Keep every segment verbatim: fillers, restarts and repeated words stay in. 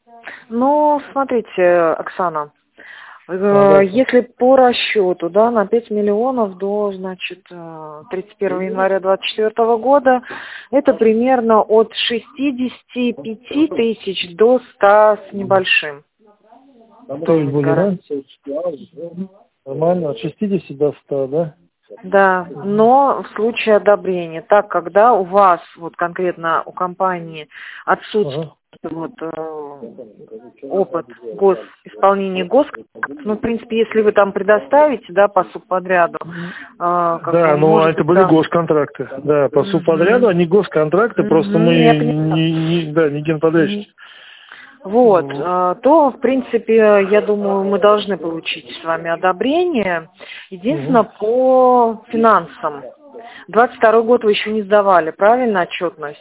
Ну, смотрите, Оксана, А, э, да. если по расчету, да, на пять миллионов до, значит, э, тридцать первого января двадцать четвёртого года, это примерно от шестидесяти пяти тысяч до ста с небольшим. То есть Стоимость были, да? гарантии. Нормально, от шестидесяти до ста, да? Да, но в случае одобрения, так когда у вас, вот конкретно у компании, отсутствует Ага. вот, э, опыт гос, исполнения гос, ну, в принципе, если вы там предоставите, да, по субподряду, э, как бы, Да, ну а может это быть, были там... госконтракты. Да, по Мгм. субподряду они госконтракты, просто мы Мгм, я поняла. не, не- да, не Мгм. генподрядчики. Вот, Вот. э, то, в принципе, я думаю, мы должны получить с вами одобрение. Угу. Единственное, по финансам. Двадцать второй год вы еще не сдавали, правильно, отчетность?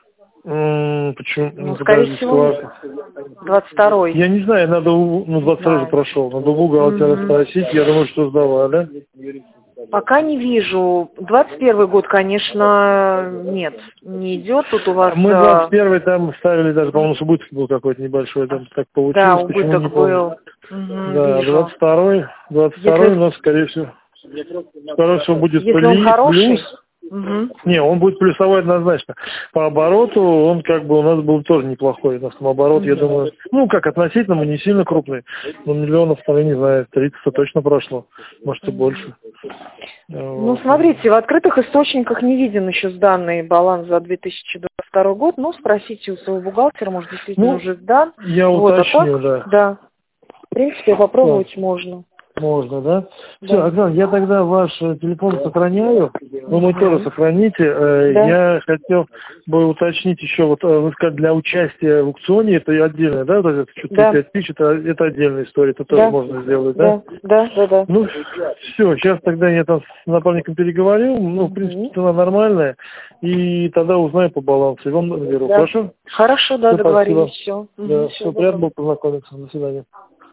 М, Почему? Ну, Ну, скорее подожди, всего, склад. двадцать второй. Я не знаю, надо, у- ну, Не двадцать второй же знаете. прошел, надо у бухгалтера Мгм. спросить, я думаю, что сдавали. Пока не вижу. Двадцать первый год, конечно, нет, не идет. Тут у вас, Мы двадцать э, первый там ставили, даже, по-моему, убыток был какой-то небольшой, там так да, получилось, почему не убыток помню. был. Мгм, Да, вижу. двадцать второй, двадцать второй у Если, нас, скорее всего, скорее всего, будет если он пли- плюс. хороший, мгм. Не, он будет плюсовой однозначно. По обороту он как бы у нас был тоже неплохой. У нас там оборот, я Мгм. думаю, ну как относительно, мы не сильно крупный. Но миллионов, там, я не знаю, тридцать точно прошло. Может и Мгм. больше. Ну, Вот. смотрите, в открытых источниках не виден еще сданный баланс за две тысячи двадцать второй год, но спросите у своего бухгалтера, может, действительно Ну, уже сдан. я Вот, а уточню, так, да. да, в принципе, Все. попробовать можно. Можно, да? Все, Да. Оксана, я тогда ваш э, телефон сохраняю, вы мой тоже Мгм. сохраните. Э, Да. Я хотел бы уточнить еще, вот э, вы сказали, для участия в аукционе это отдельно, да? Вот это что-то Да. пять тысяч, это, это отдельная история, это тоже Да. можно сделать, да? Да. Да. Да. Да. Ну, все, сейчас тогда я там с напарником переговорю, ну, в принципе, Мгм. цена нормальная, и тогда узнаю по балансу, и вам наберу, Да. хорошо? Хорошо, да, Все, спасибо. договорились, все. Да, Все, все, приятно добро. было познакомиться, до свидания.